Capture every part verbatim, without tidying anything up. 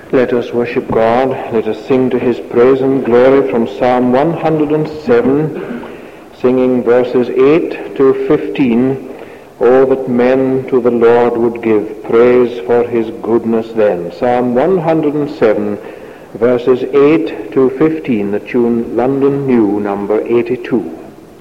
Let us worship God. Let us sing to his praise and glory from Psalm one hundred seven, singing verses eight to fifteen. Oh, that men to the Lord would give praise for his goodness then. Psalm one hundred seven, verses eight to fifteen, the tune London New, number eighty-two.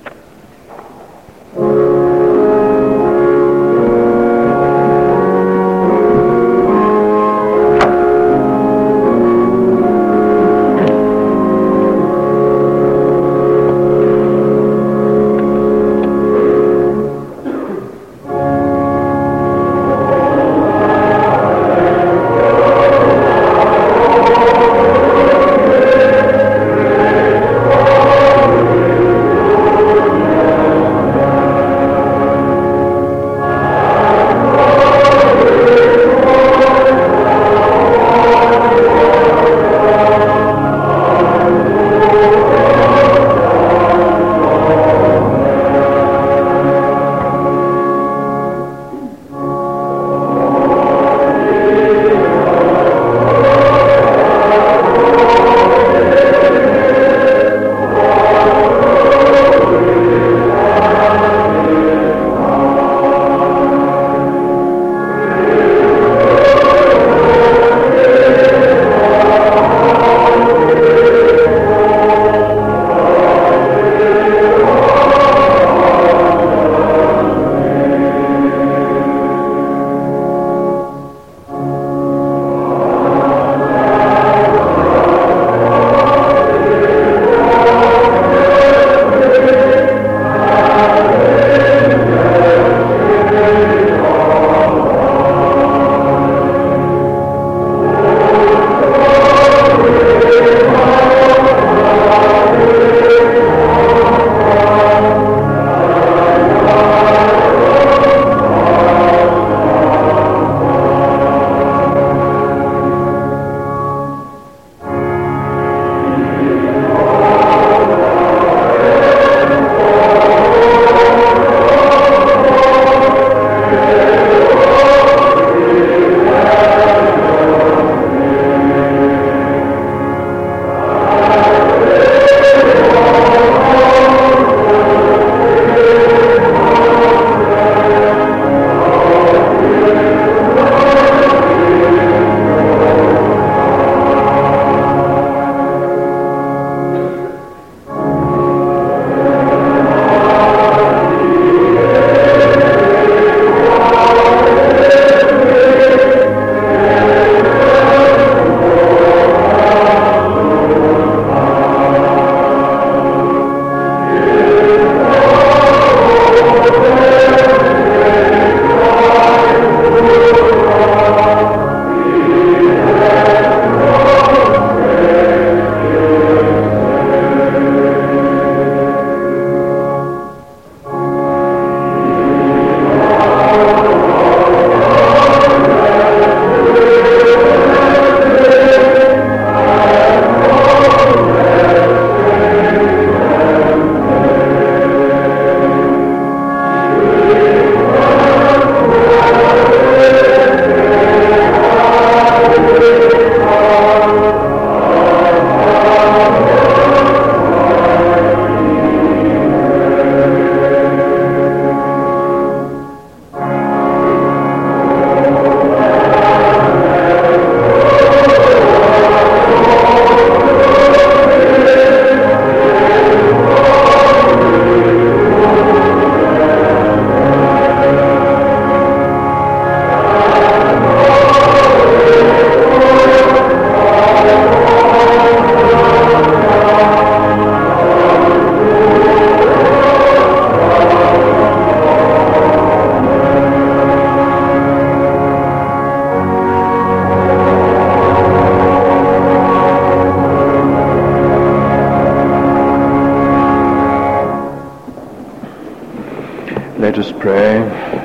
Let us pray.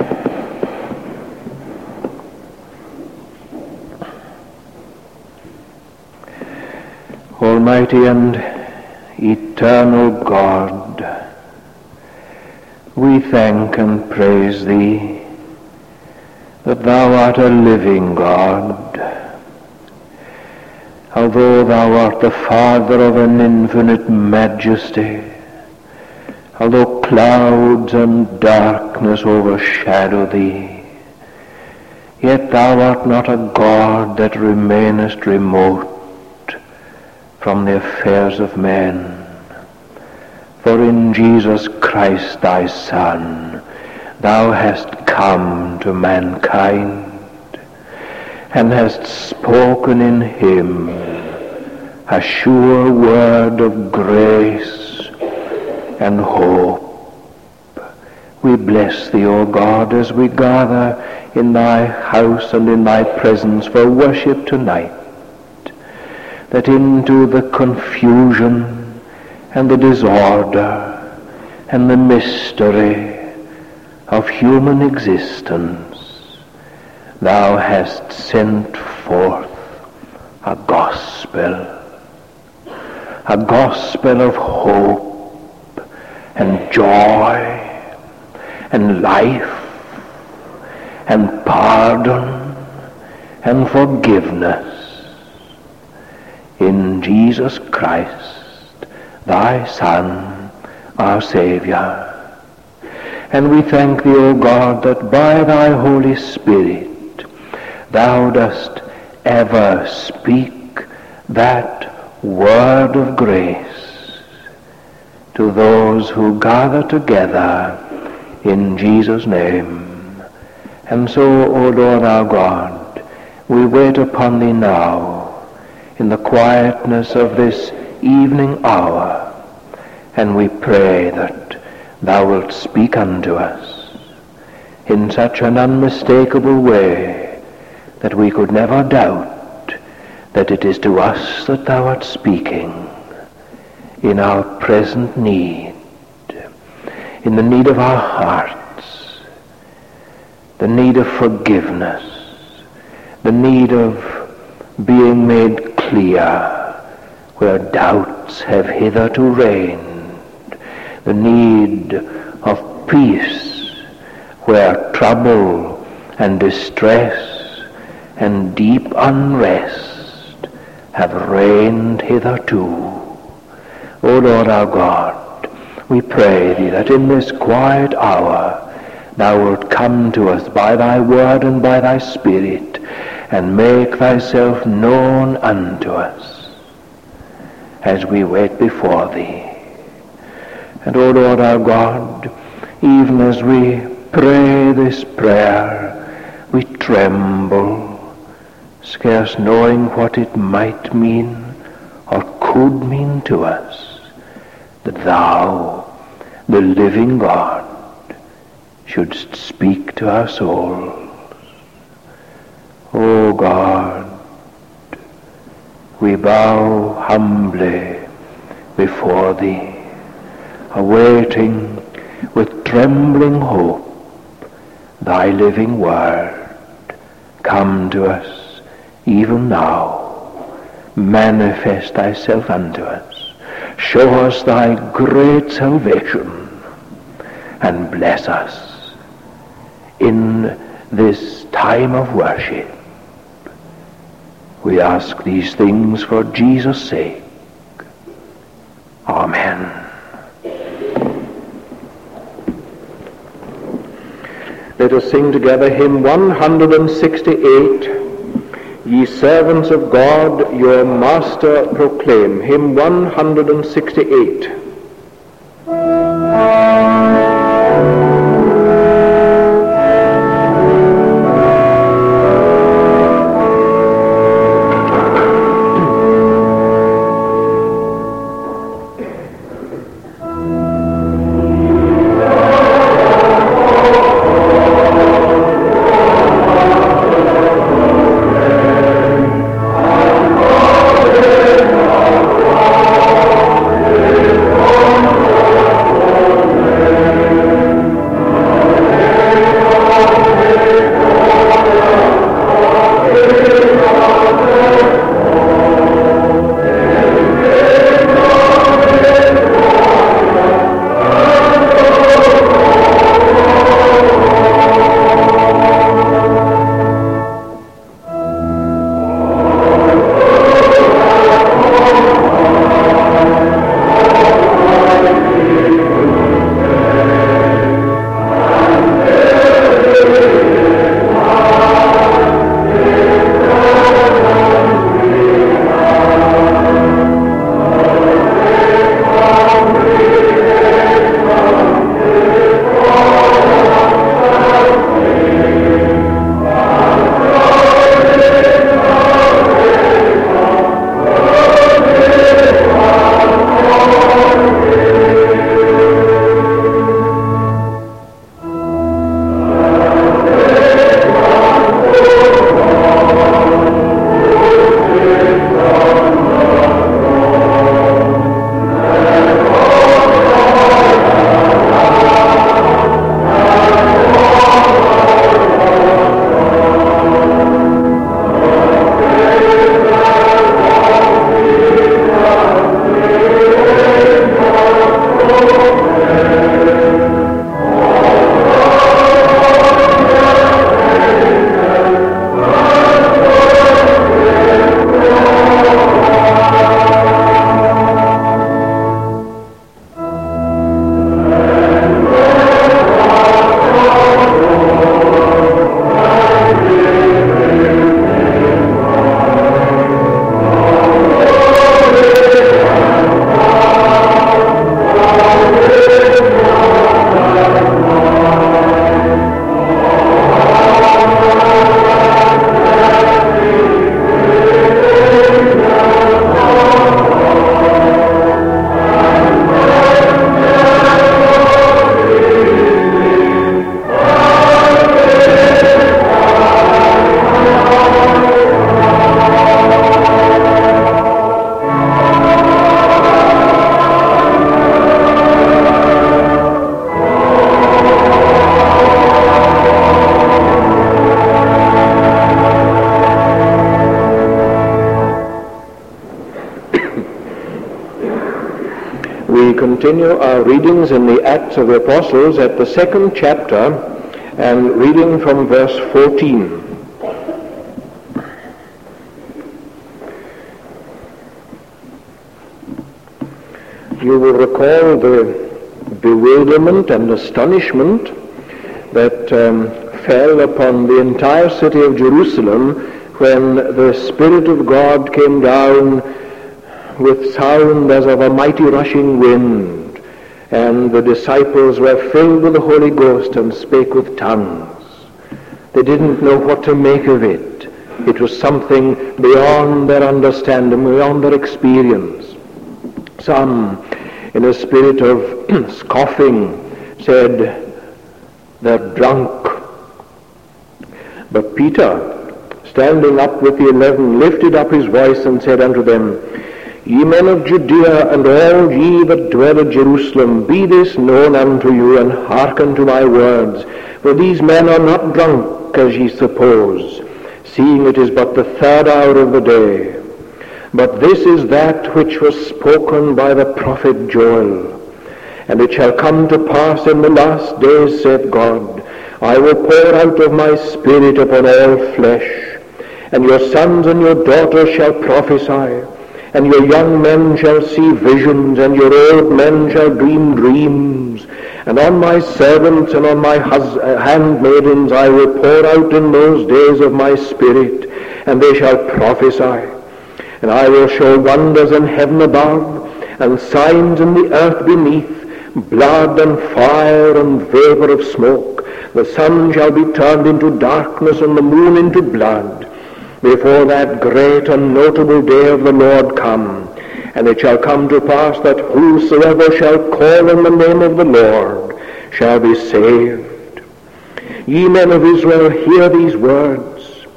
Almighty and eternal God, we thank and praise Thee that Thou art a living God, Although thou art the Father of an infinite majesty, although clouds and darkness overshadow thee, yet thou art not a God that remainest remote from the affairs of men. For in Jesus Christ thy Son, thou hast come to mankind, and hast spoken in him a sure word of grace and hope. We bless thee, O God, as we gather in thy house and in thy presence for worship tonight, that into the confusion and the disorder and the mystery of human existence, thou hast sent forth a gospel, a gospel of hope and joy and life and pardon and forgiveness in Jesus Christ, thy Son, our Savior. And we thank thee, O God, that by thy Holy Spirit thou dost ever speak that word of grace to those who gather together in Jesus' name. And so, O Lord our God, we wait upon thee now in the quietness of this evening hour, and we pray that thou wilt speak unto us in such an unmistakable way that we could never doubt that it is to us that thou art speaking in our present need, in the need of our hearts, the need of forgiveness, the need of being made clear where doubts have hitherto reigned, the need of peace where trouble and distress and deep unrest have reigned hitherto. O Lord our God, we pray thee that in this quiet hour thou wilt come to us by thy word and by thy Spirit, and make thyself known unto us as we wait before thee. And, O Lord our God, even as we pray this prayer, we tremble, scarce knowing what it might mean or could mean to us, that thou, the living God, shouldst speak to our souls. O God, we bow humbly before thee, awaiting with trembling hope thy living word. Come to us even now. Manifest thyself unto us. Show us thy great salvation, and bless us in this time of worship. We ask these things for Jesus' sake. Amen. Let us sing together hymn one sixty-eight, Ye servants of God, your Master proclaim. Hymn one sixty-eight. continue our readings in the Acts of the Apostles at the second chapter and reading from verse fourteen. You will recall the bewilderment and astonishment that um, fell upon the entire city of Jerusalem when the Spirit of God came down with sound as of a mighty rushing wind, and the disciples were filled with the Holy Ghost and spake with tongues. They didn't know what to make of it. It was something beyond their understanding, beyond their experience. Some, in a spirit of scoffing, said, "They're drunk." But Peter, standing up with the eleven, lifted up his voice and said unto them, Ye men of Judea, and all ye that dwell at Jerusalem, be this known unto you, and hearken to my words. For these men are not drunk, as ye suppose, seeing it is but the third hour of the day. But this is that which was spoken by the prophet Joel. And it shall come to pass in the last days, saith God, I will pour out of my Spirit upon all flesh, and your sons and your daughters shall prophesy, and your young men shall see visions, and your old men shall dream dreams. And on my servants and on my hus- handmaidens I will pour out in those days of my Spirit, and they shall prophesy. And I will show wonders in heaven above, and signs in the earth beneath, blood and fire and vapor of smoke. The sun shall be turned into darkness, and the moon into blood, before that great and notable day of the Lord come. And it shall come to pass that whosoever shall call on the name of the Lord shall be saved. Ye men of Israel, hear these words.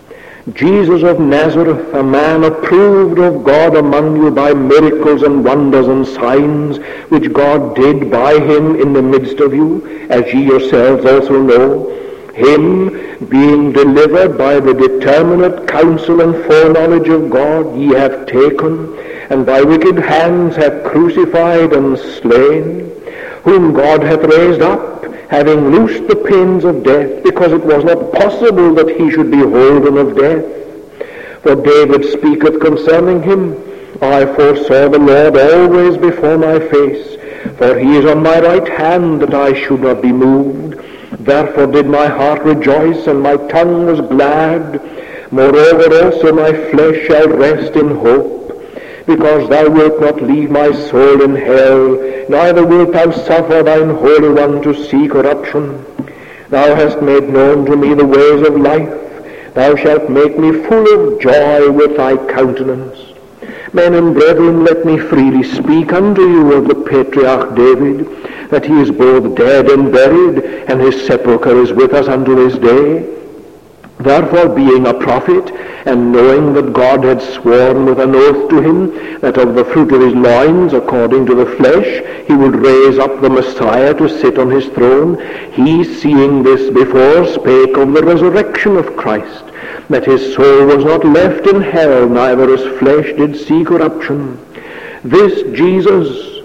Jesus of Nazareth, a man approved of God among you by miracles and wonders and signs, which God did by him in the midst of you, as ye yourselves also know, him being delivered by the determinate counsel and foreknowledge of God ye have taken, and by wicked hands have crucified and slain, whom God hath raised up, having loosed the pains of death, because it was not possible that he should be holden of death. For David speaketh concerning him, I foresaw the Lord always before my face, for he is on my right hand, that I should not be moved. Therefore did my heart rejoice, and my tongue was glad. Moreover also my flesh shall rest in hope, because thou wilt not leave my soul in hell, neither wilt thou suffer thine Holy One to see corruption. Thou hast made known to me the ways of life. Thou shalt make me full of joy with thy countenance. Men and brethren, let me freely speak unto you of the patriarch David, that he is both dead and buried, and his sepulchre is with us unto this day. Therefore, being a prophet, and knowing that God had sworn with an oath to him, that of the fruit of his loins, according to the flesh, he would raise up the Messiah to sit on his throne, he, seeing this before, spake of the resurrection of Christ, that his soul was not left in hell, neither his flesh did see corruption. This Jesus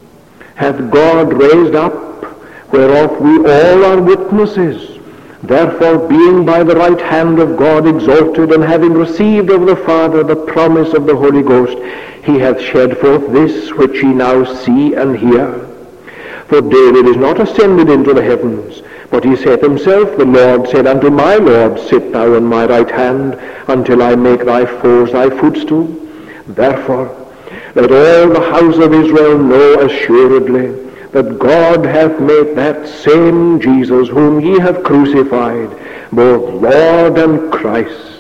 hath God raised up, whereof we all are witnesses. Therefore, being by the right hand of God exalted, and having received of the Father the promise of the Holy Ghost, he hath shed forth this which ye now see and hear. For David is not ascended into the heavens, but he saith himself, The Lord said unto my Lord, Sit thou on my right hand, until I make thy foes thy footstool. Therefore, let all the house of Israel know assuredly, that God hath made that same Jesus, whom ye have crucified, both Lord and Christ.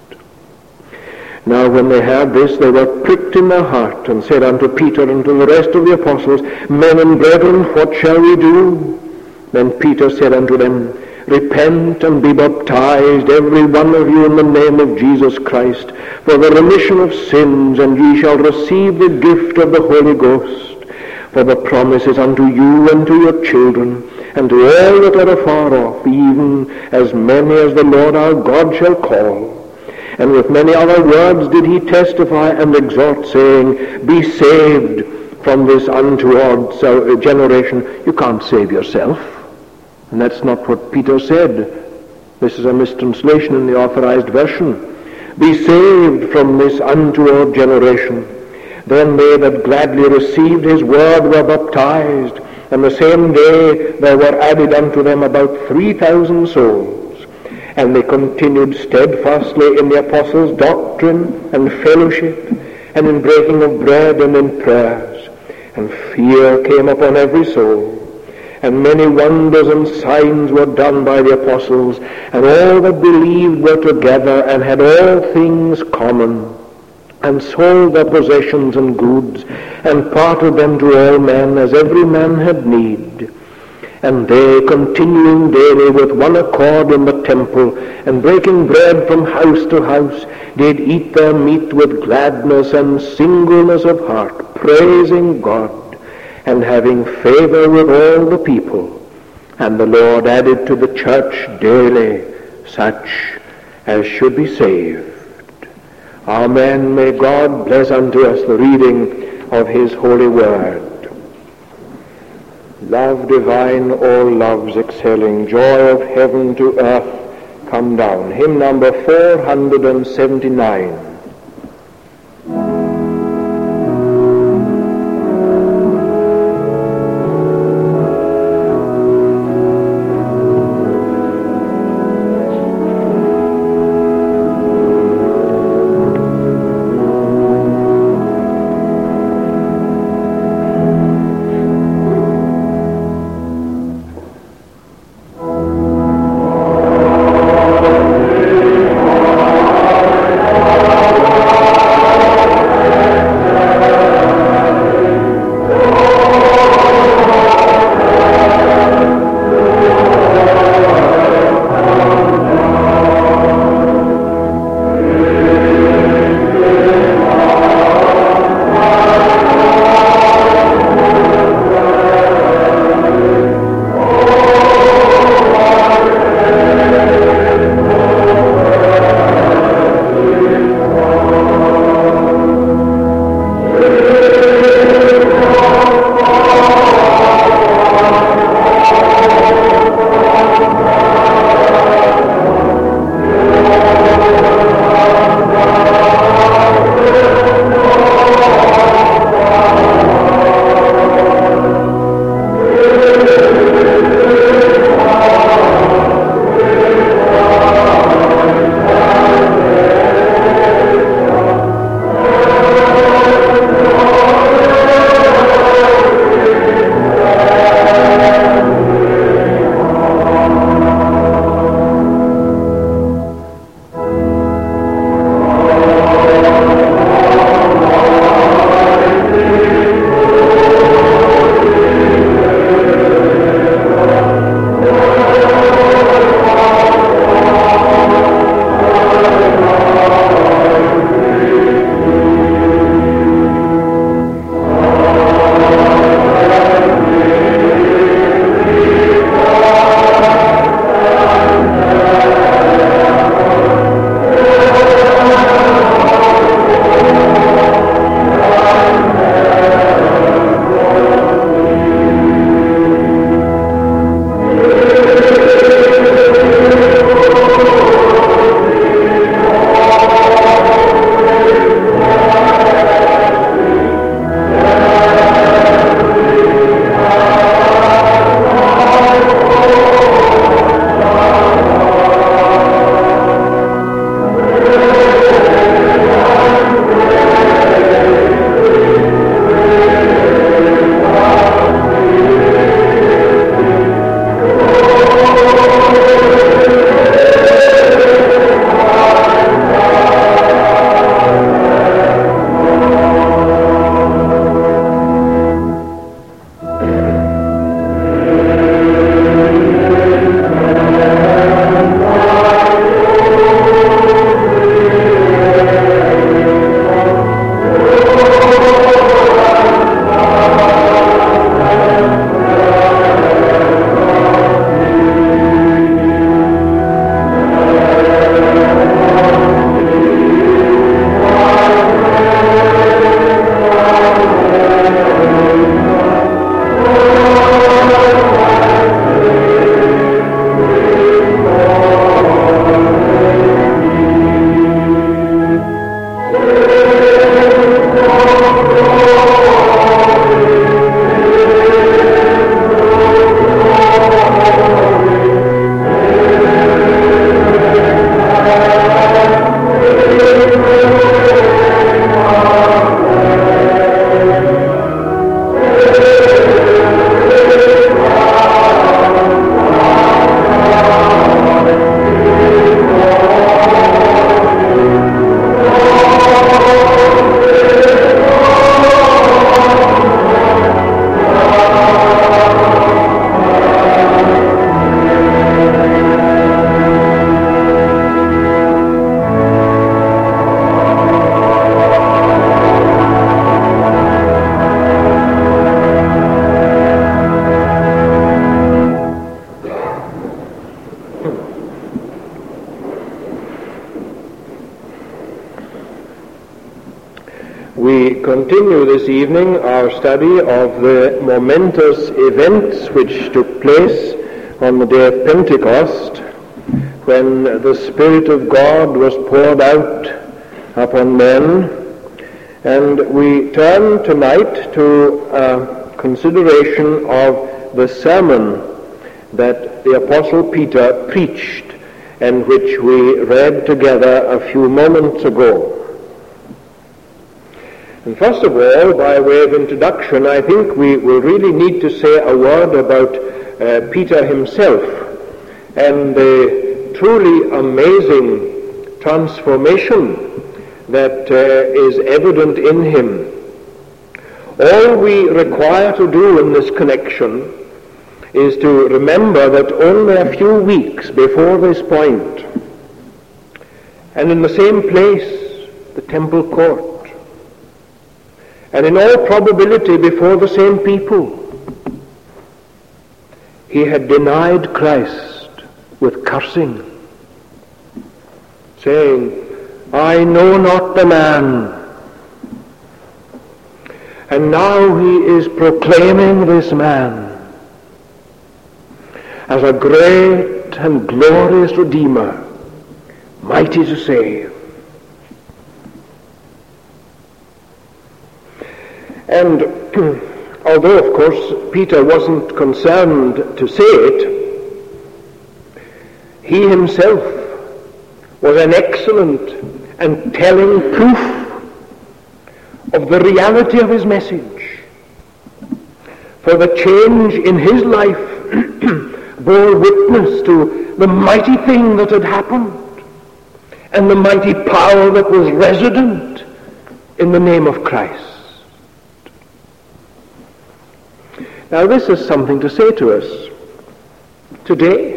Now when they heard this, they were pricked in their heart, and said unto Peter and to the rest of the apostles, Men and brethren, what shall we do? Then Peter said unto them, Repent and be baptized, every one of you, in the name of Jesus Christ, for the remission of sins, and ye shall receive the gift of the Holy Ghost. For the promise is unto you and to your children, and to all that are afar off, even as many as the Lord our God shall call. And with many other words did he testify and exhort, saying, Be saved from this untoward generation. You can't save yourself. And that's not what Peter said. This is a mistranslation in the Authorized Version. Be saved from this untoward generation. Then they that gladly received his word were baptized, and the same day there were added unto them about three thousand souls. And they continued steadfastly in the apostles' doctrine and fellowship, and in breaking of bread and in prayers. And fear came upon every soul. And many wonders and signs were done by the apostles, and all that believed were together, and had all things common, and sold their possessions and goods, and parted them to all men, as every man had need. And they, continuing daily with one accord in the temple, and breaking bread from house to house, did eat their meat with gladness and singleness of heart, praising God, and having favor with all the people. And the Lord added to the church daily such as should be saved. Amen. May God bless unto us the reading of his holy word. Love divine, all loves excelling, joy of heaven to earth come down. Hymn number four hundred seventy-nine. Amen. We continue this evening our study of the momentous events which took place on the day of Pentecost, when the Spirit of God was poured out upon men. And we turn tonight to a consideration of the sermon that the Apostle Peter preached and which we read together a few moments ago. And first of all, by way of introduction, I think we will really need to say a word about uh, Peter himself and the truly amazing transformation that uh, is evident in him. All we require to do in this connection is to remember that only a few weeks before this point, and in the same place, the temple court, and in all probability before the same people, he had denied Christ with cursing, saying, "I know not the man." And now he is proclaiming this man as a great and glorious Redeemer, mighty to save. And although, of course, Peter wasn't concerned to say it, he himself was an excellent and telling proof of the reality of his message. For the change in his life bore witness to the mighty thing that had happened and the mighty power that was resident in the name of Christ. Now this is something to say to us today.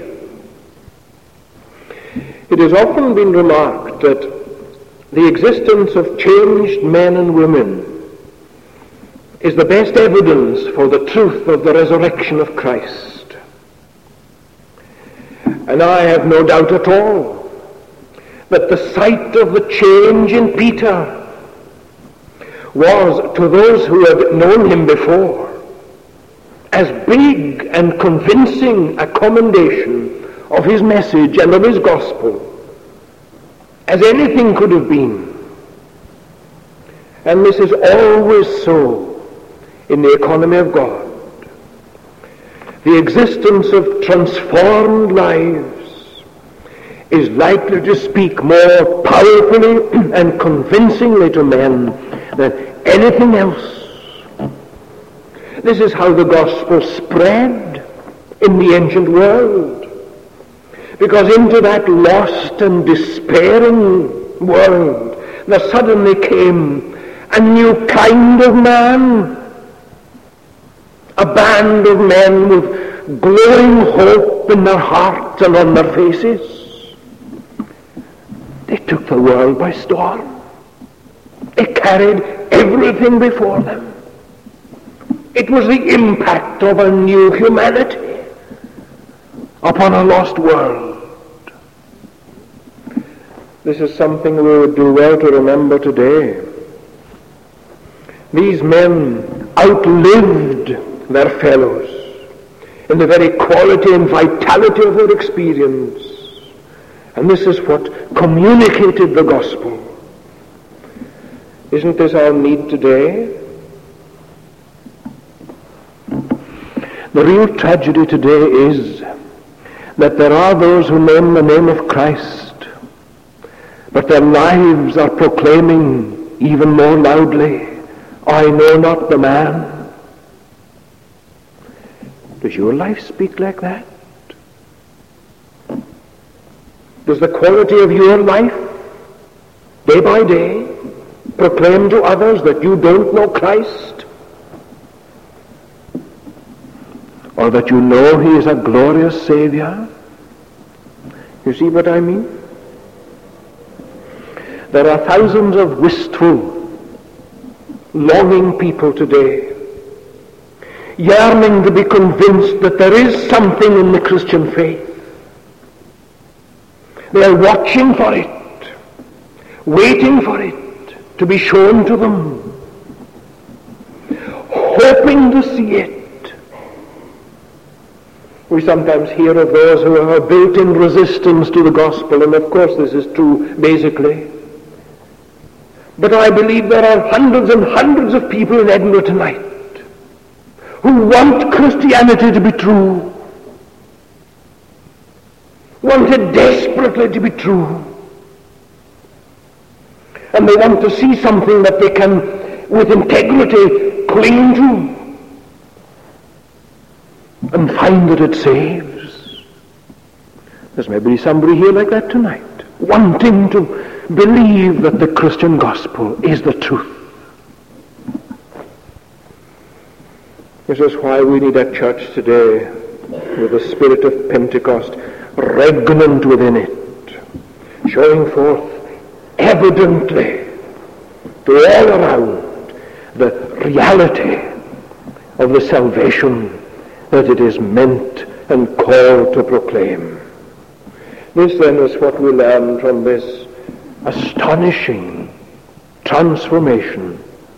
It has often been remarked that the existence of changed men and women is the best evidence for the truth of the resurrection of Christ. And I have no doubt at all that the sight of the change in Peter was, to those who had known him before, as big and convincing a commendation of his message and of his gospel as anything could have been. And this is always so in the economy of God. The existence of transformed lives is likely to speak more powerfully and convincingly to men than anything else. This is how the gospel spread in the ancient world. Because into that lost and despairing world there suddenly came a new kind of man, a band of men with glowing hope in their hearts and on their faces. They took the world by storm. They carried everything before them. It was the impact of a new humanity upon a lost world. This is something we would do well to remember today. These men outlived their fellows in the very quality and vitality of their experience. And this is what communicated the gospel. Isn't this our need today? The real tragedy today is that there are those who name the name of Christ, but their lives are proclaiming even more loudly, "I know not the man." Does your life speak like that? Does the quality of your life, day by day, proclaim to others that you don't know Christ? Or that you know he is a glorious Savior? You see what I mean? There are thousands of wistful, longing people today, yearning to be convinced that there is something in the Christian faith. They are watching for it, waiting for it to be shown to them. hoping to see it. We sometimes hear of those who are built-in resistance to the gospel, and of course this is true basically. But I believe there are hundreds and hundreds of people in Edinburgh tonight who want Christianity to be true, want it desperately to be true. And they want to see something that they can, with integrity, cling to and find that it saves. There's maybe somebody here like that tonight, wanting to believe that the Christian gospel is the truth. This is why we need a church today with the spirit of Pentecost regnant within it, showing forth evidently to all around the reality of the salvation that it is meant and called to proclaim. This then is what we learn from this astonishing transformation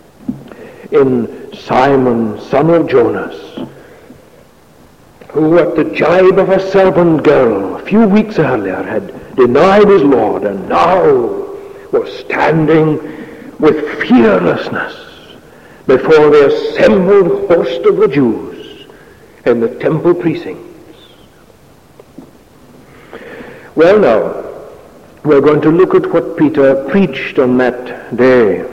in Simon, son of Jonas, who at the jibe of a servant girl a few weeks earlier had denied his Lord, and now was standing with fearlessness before the assembled host of the Jews in the temple precincts. Well now, we're going to look at what Peter preached on that day.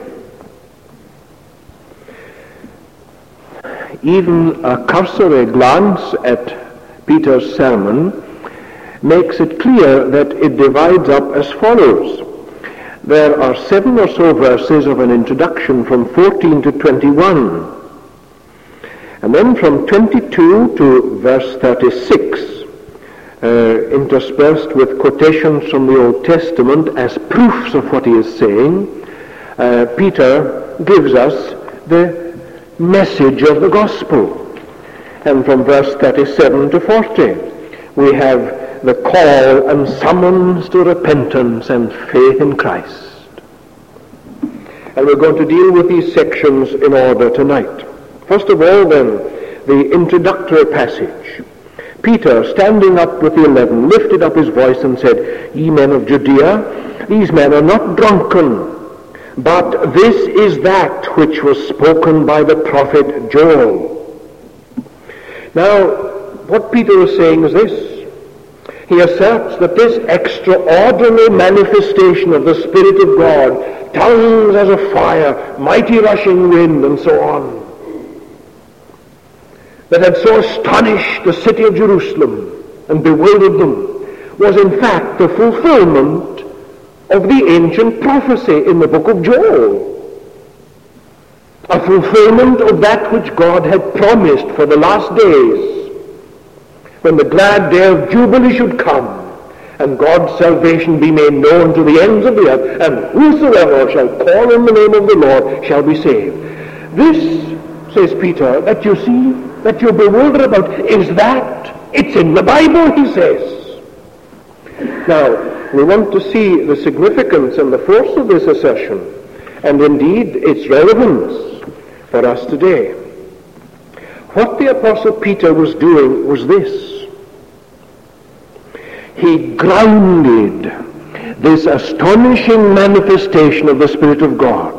Even a cursory glance at Peter's sermon makes it clear that it divides up as follows. There are seven or so verses of an introduction from fourteen to twenty-one. And then from twenty-two to verse thirty-six, uh, interspersed with quotations from the Old Testament as proofs of what he is saying, uh, Peter gives us the message of the gospel. And from verse thirty-seven to forty, we have the call and summons to repentance and faith in Christ. And we're going to deal with these sections in order tonight. First of all, then, the introductory passage. Peter, standing up with the eleven, lifted up his voice and said, "Ye men of Judea, these men are not drunken, but this is that which was spoken by the prophet Joel." Now, what Peter is saying is this. He asserts that this extraordinary manifestation of the Spirit of God, tongues as of fire, mighty rushing wind, and so on, that had so astonished the city of Jerusalem and bewildered them, was in fact the fulfillment of the ancient prophecy in the book of Joel. A fulfillment of that which God had promised for the last days, when the glad day of Jubilee should come, and God's salvation be made known to the ends of the earth, and whosoever shall call on the name of the Lord shall be saved. This, says Peter, that you see, that you're bewildered about, is that. It's in the Bible, he says. Now, we want to see the significance and the force of this assertion, and indeed its relevance for us today. What the Apostle Peter was doing was this. He grounded this astonishing manifestation of the Spirit of God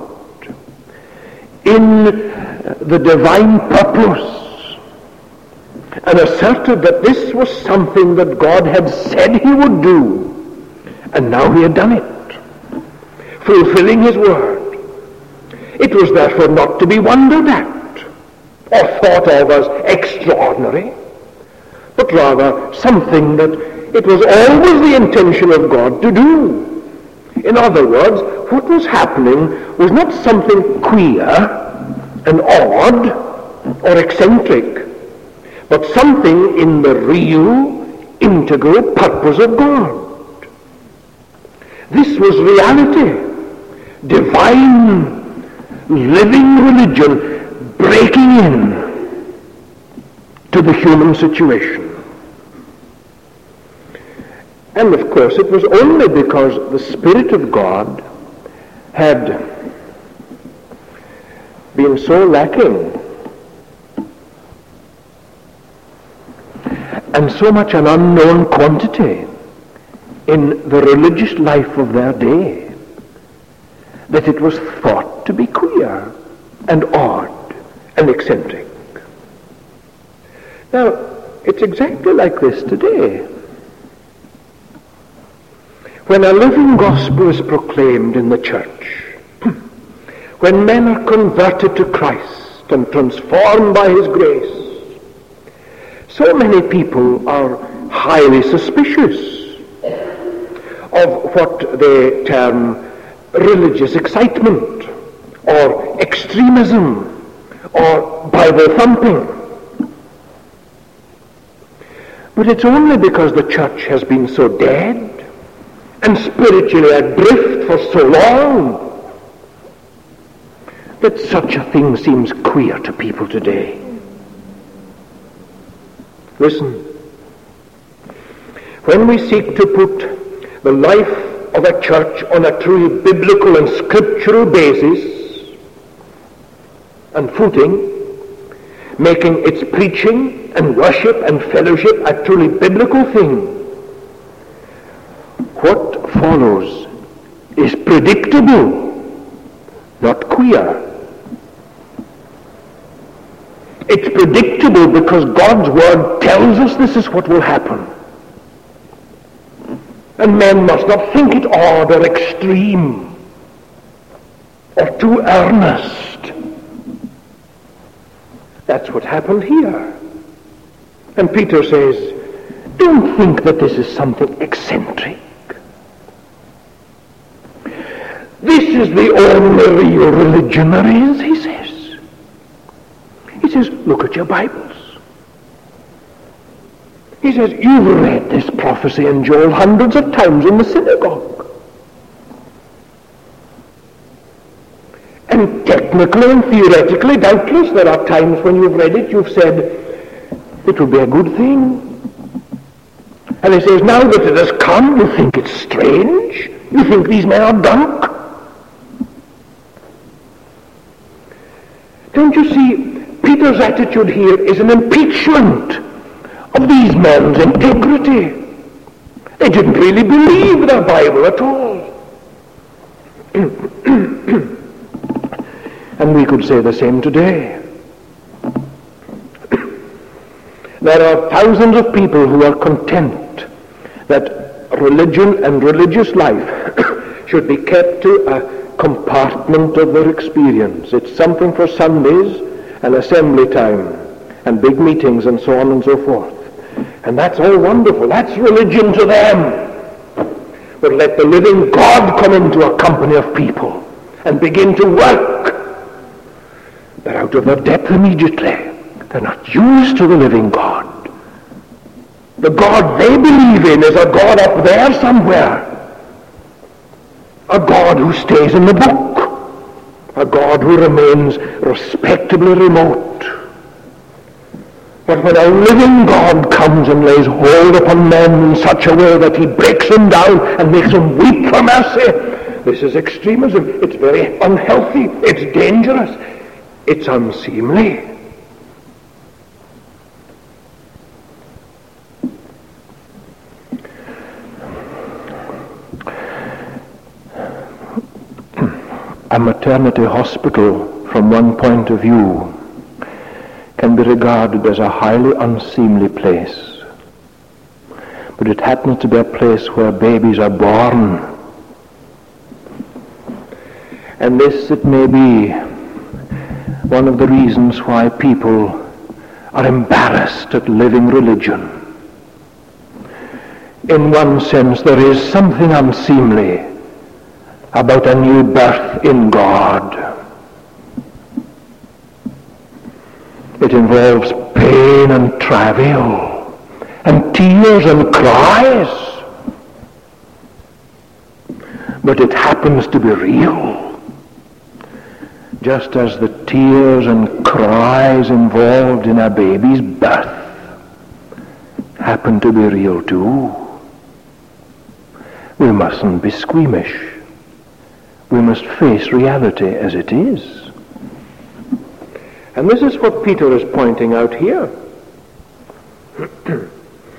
in the divine purpose, and asserted that this was something that God had said he would do, and now he had done it, fulfilling his word. It was therefore not to be wondered at or thought of as extraordinary, but rather something that it was always the intention of God to do. In other words, what was happening was not something queer and odd or eccentric, but something in the real, integral purpose of God. This was reality, divine, living religion breaking in to the human situation. And of course it was only because the Spirit of God had been so lacking and so much an unknown quantity in the religious life of their day that it was thought to be queer and odd and eccentric. Now, it's exactly like this today. When a living gospel is proclaimed in the church, when men are converted to Christ and transformed by his grace, so many people are highly suspicious of what they term religious excitement or extremism or Bible thumping. But it's only because the church has been so dead and spiritually adrift for so long that such a thing seems queer to people today. Listen, when we seek to put the life of a church on a truly biblical and scriptural basis and footing, making its preaching and worship and fellowship a truly biblical thing, what follows is predictable, not queer. It's predictable because God's word tells us this is what will happen. And men must not think it odd or extreme or too earnest. That's what happened here. And Peter says, don't think that this is something eccentric. This is the only real religion there is, he says. He says, look at your Bibles. He says, you've read this prophecy in Joel hundreds of times in the synagogue. And technically and theoretically, doubtless, there are times when you've read it, you've said, it will be a good thing. And he says, now that it has come, you think it's strange. You think these men are drunk. Don't you see, Peter's attitude here is an impeachment of these men's integrity. They didn't really believe their Bible at all. And we could say the same today. There are thousands of people who are content that religion and religious life should be kept to a compartment of their experience. It's something for Sundays and assembly time and big meetings and so on and so forth. And that's all wonderful. That's religion to them. But let the living God come into a company of people and begin to work. They're out of their depth immediately. They're not used to the living God. The God they believe in is a God up there somewhere. A God who stays in the book. A God who remains respectably remote. But when a living God comes and lays hold upon men in such a way that he breaks them down and makes them weep for mercy, this is extremism. It's very unhealthy. It's dangerous. It's unseemly. A maternity hospital, from one point of view, can be regarded as a highly unseemly place. But it happens to be a place where babies are born. And this, it may be, one of the reasons why people are embarrassed at living religion. In one sense, there is something unseemly about a new birth in God. It involves pain and travail and tears and cries. But it happens to be real. Just as the tears and cries involved in a baby's birth happen to be real too. We mustn't be squeamish. We must face reality as it is. And this is what Peter is pointing out here.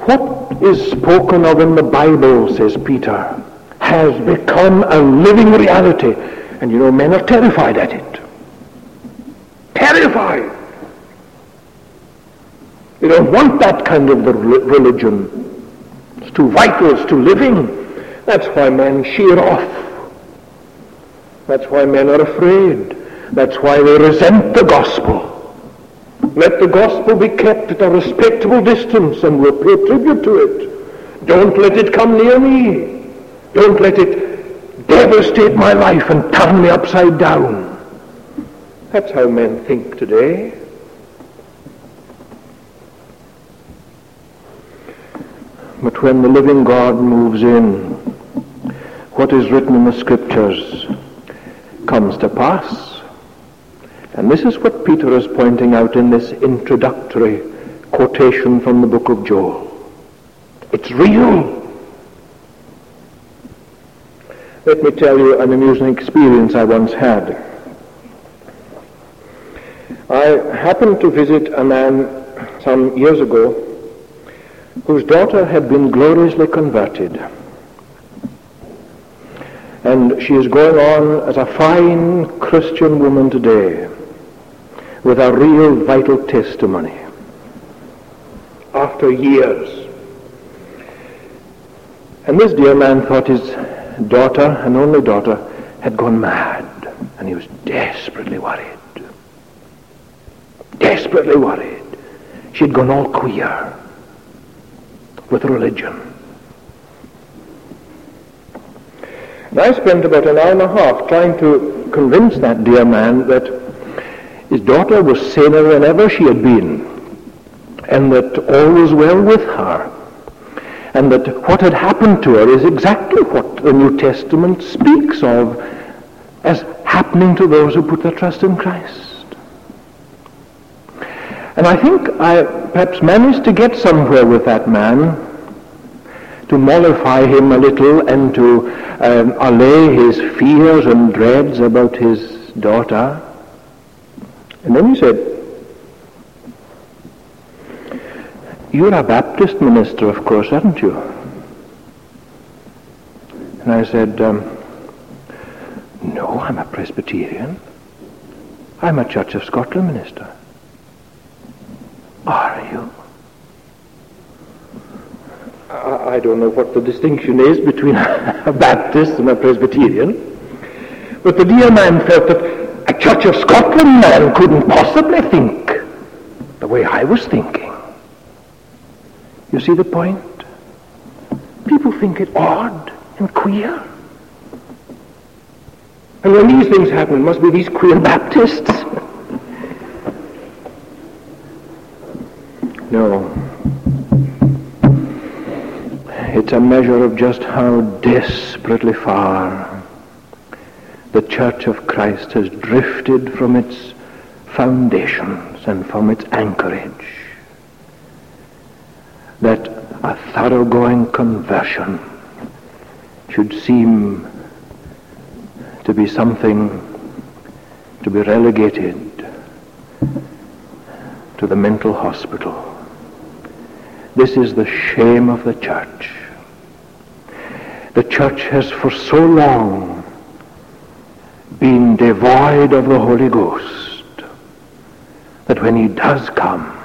What is spoken of in the Bible, says Peter, has become a living reality. And you know, men are terrified at it. Terrified. They don't want that kind of religion. It's too vital, it's too living. That's why men sheer off. That's why men are afraid. That's why they resent the gospel. Let the gospel be kept at a respectable distance, and we'll pay tribute to it. Don't let it come near me. Don't let it devastate my life and turn me upside down. That's how men think today. But when the living God moves in, what is written in the Scriptures comes to pass. And this is what Peter is pointing out in this introductory quotation from the book of Joel. It's real. Let me tell you an amusing experience I once had. I happened to visit a man some years ago whose daughter had been gloriously converted. And she is going on as a fine Christian woman today, with a real vital testimony after years. And this dear man thought his daughter, and only daughter, had gone mad, and he was desperately worried. Desperately worried. She'd gone all queer with religion. And I spent about an hour and a half trying to convince that dear man that his daughter was saner than ever she had been, and that all was well with her, and that what had happened to her is exactly what the New Testament speaks of as happening to those who put their trust in Christ. And I think I perhaps managed to get somewhere with that man, to mollify him a little and to um, allay his fears and dreads about his daughter. And then he said, "You're a Baptist minister, of course, aren't you?" And I said, um, "No, I'm a Presbyterian. I'm a Church of Scotland minister." "Are you?" I, I don't know what the distinction is between a Baptist and a Presbyterian, but the dear man felt that a Church of Scotland man couldn't possibly think the way I was thinking. You see the point? People think it odd and queer. And when these things happen, it must be these queer Baptists. No. It's a measure of just how desperately far the Church of Christ has drifted from its foundations and from its anchorage, that a thoroughgoing conversion should seem to be something to be relegated to the mental hospital. This is the shame of the church. The church has for so long been devoid of the Holy Ghost that when he does come,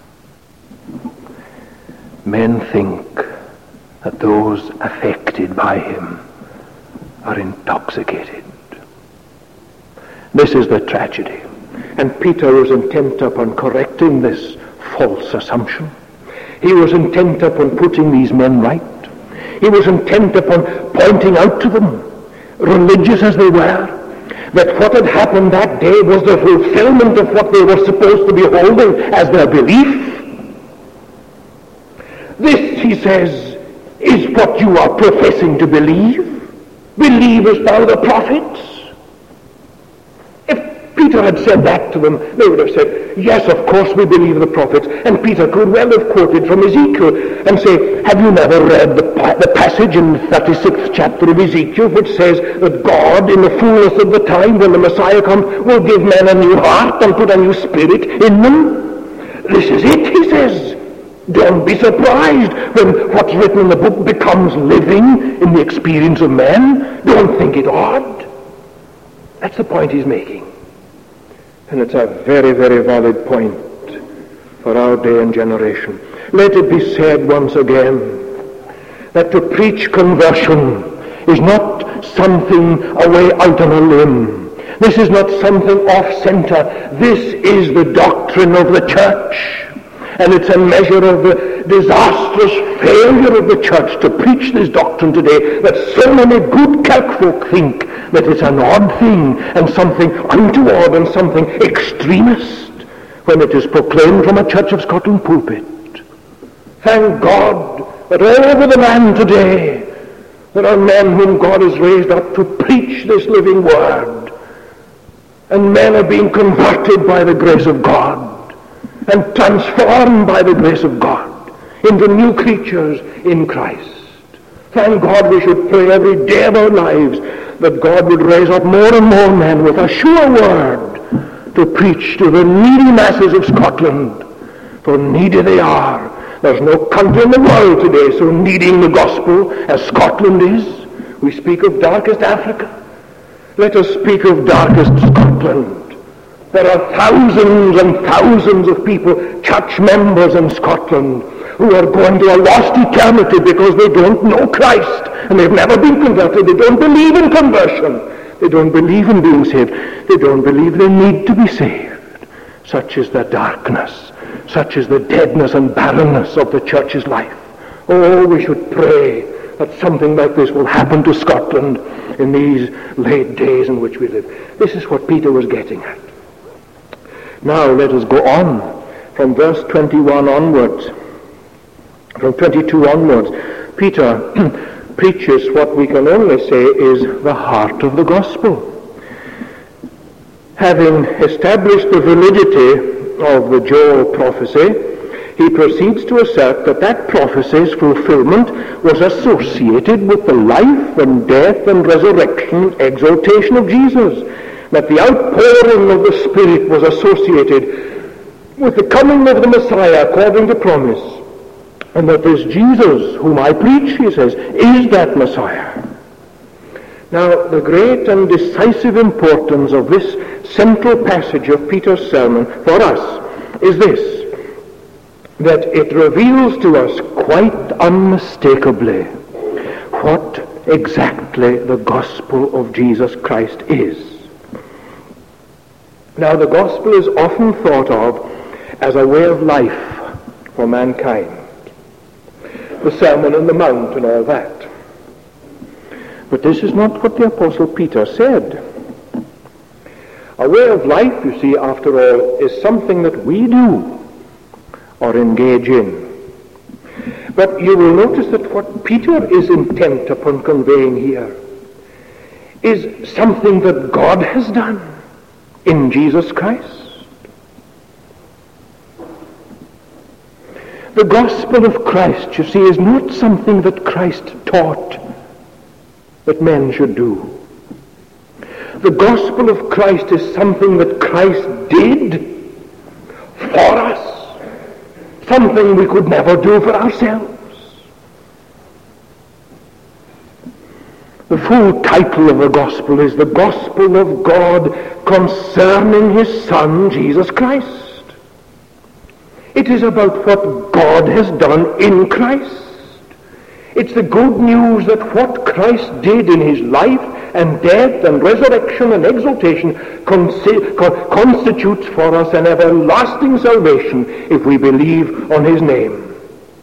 men think that those affected by him are intoxicated. This is the tragedy. And Peter was intent upon correcting this false assumption. He was intent upon putting these men right. He was intent upon pointing out to them, religious as they were, that what had happened that day was the fulfillment of what they were supposed to be holding as their belief. This, he says, is what you are professing to believe. Believest thou the prophets? If Peter had said that to them, they would have said, yes, of course we believe the prophets. And Peter could well have quoted from Ezekiel and say, have you never read the, the passage in the thirty-sixth chapter of Ezekiel which says that God, in the fullness of the time when the Messiah comes, will give men a new heart and put a new spirit in them? This is it, he says. Don't be surprised when what's written in the book becomes living in the experience of men. Don't think it odd. That's the point he's making. And it's a very, very valid point for our day and generation. Let it be said once again that to preach conversion is not something away out on a limb. This is not something off-center. This is the doctrine of the church. And it's a measure of the disastrous failure of the church to preach this doctrine today that so many good Kirk folk think that it's an odd thing and something untoward and something extremist when it is proclaimed from a Church of Scotland pulpit. Thank God that all over the land today there are men whom God has raised up to preach this living word. And men are being converted by the grace of God and transformed by the grace of God into new creatures in Christ. Thank God we should pray every day of our lives that God would raise up more and more men with a sure word to preach to the needy masses of Scotland, for needy they are. There's no country in the world today so needing the gospel as Scotland is. We speak of darkest Africa. Let us speak of darkest Scotland. There are thousands and thousands of people, church members in Scotland, who are going to a lost eternity because they don't know Christ and they've never been converted. They don't believe in conversion. They don't believe in being saved. They don't believe they need to be saved. Such is the darkness. Such is the deadness and barrenness of the church's life. Oh, we should pray that something like this will happen to Scotland in these late days in which we live. This is what Peter was getting at. Now let us go on from verse twenty-one onwards. From twenty-two onwards, Peter preaches what we can only say is the heart of the gospel. Having established the validity of the Joel prophecy, he proceeds to assert that that prophecy's fulfillment was associated with the life and death and resurrection, exaltation of Jesus. That the outpouring of the Spirit was associated with the coming of the Messiah according to promise. And that this Jesus, whom I preach, he says, is that Messiah. Now, the great and decisive importance of this central passage of Peter's sermon for us is this, that it reveals to us quite unmistakably what exactly the gospel of Jesus Christ is. Now, the gospel is often thought of as a way of life for mankind. The Sermon on the Mount and all that. But this is not what the Apostle Peter said. A way of life, you see, after all, is something that we do or engage in. But you will notice that what Peter is intent upon conveying here is something that God has done in Jesus Christ. The gospel of Christ, you see, is not something that Christ taught that men should do. The gospel of Christ is something that Christ did for us, something we could never do for ourselves. The full title of the gospel is the gospel of God concerning his Son, Jesus Christ. It is about what God has done in Christ. It's the good news that what Christ did in his life and death and resurrection and exaltation consi- con- constitutes for us an everlasting salvation if we believe on his name.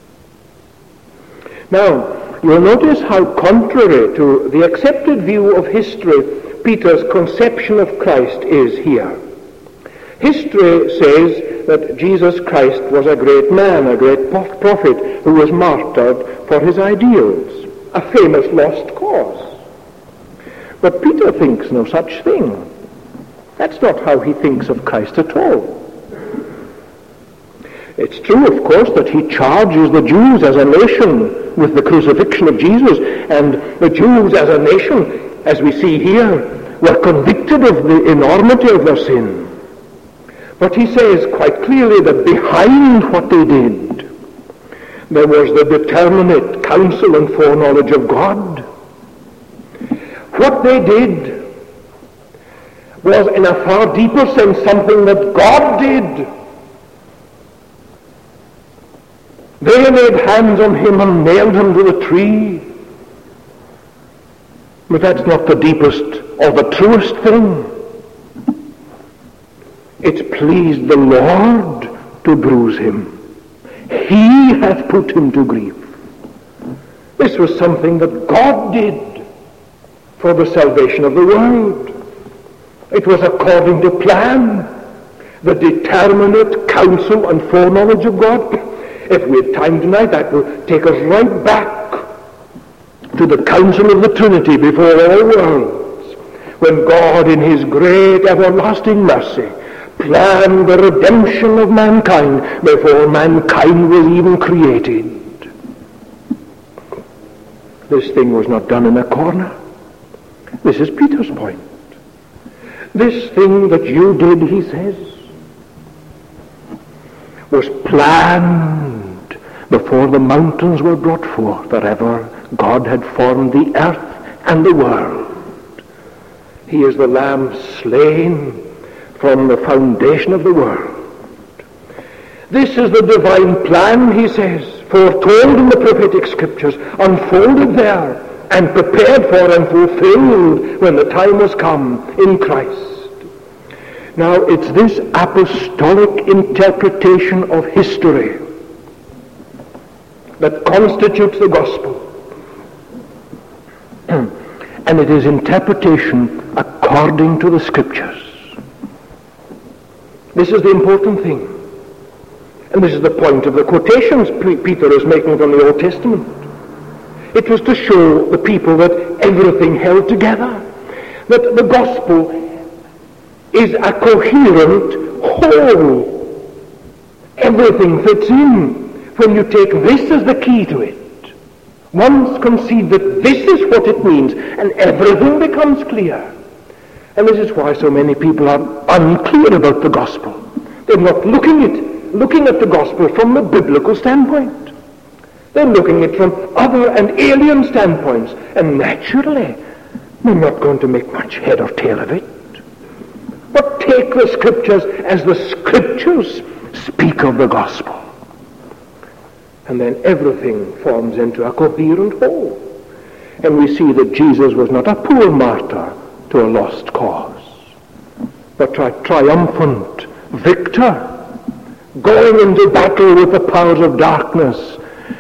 Now, you'll notice how contrary to the accepted view of history Peter's conception of Christ is here. History says that Jesus Christ was a great man, a great prophet who was martyred for his ideals, a famous lost cause. But Peter thinks no such thing. That's not how he thinks of Christ at all. It's true, of course, that he charges the Jews as a nation with the crucifixion of Jesus, and the Jews as a nation, as we see here, were convicted of the enormity of their sin. But he says quite clearly that behind what they did There was the determinate counsel and foreknowledge of God. What they did was, in a far deeper sense, something that God did. They laid hands on him and nailed him to the tree. But that's not the deepest or the truest thing. It pleased the Lord to bruise him. He hath put him to grief. This was something that God did for the salvation of the world. It was according to plan, the determinate counsel and foreknowledge of God. If we had time tonight, that will take us right back to the counsel of the Trinity before all worlds, when God in his great everlasting mercy planned the redemption of mankind before mankind was even created. This thing was not done in a corner. This is Peter's point. This thing that you did, he says, was planned before the mountains were brought forth, or ever God had formed the earth and the world. He is the Lamb slain from the foundation of the world. This is the divine plan, he says, foretold in the prophetic scriptures, unfolded there, and prepared for and fulfilled when the time was come in Christ. Now, it's this apostolic interpretation of history that constitutes the gospel. And it is interpretation according to the scriptures. This is the important thing. And this is the point of the quotations Peter is making from the Old Testament. It was to show the people that everything held together, that the gospel is a coherent whole. Everything fits in when you take this as the key to it. Once concede that this is what it means, and everything becomes clear. And this is why so many people are unclear about the gospel. They're not looking at, looking at the gospel from the biblical standpoint. They're looking at it from other and alien standpoints, and naturally, they're not going to make much head or tail of it. But take the scriptures as the scriptures speak of the gospel. And then everything forms into a coherent whole. And we see that Jesus was not a poor martyr to a lost cause, but a triumphant victor, going into battle with the powers of darkness,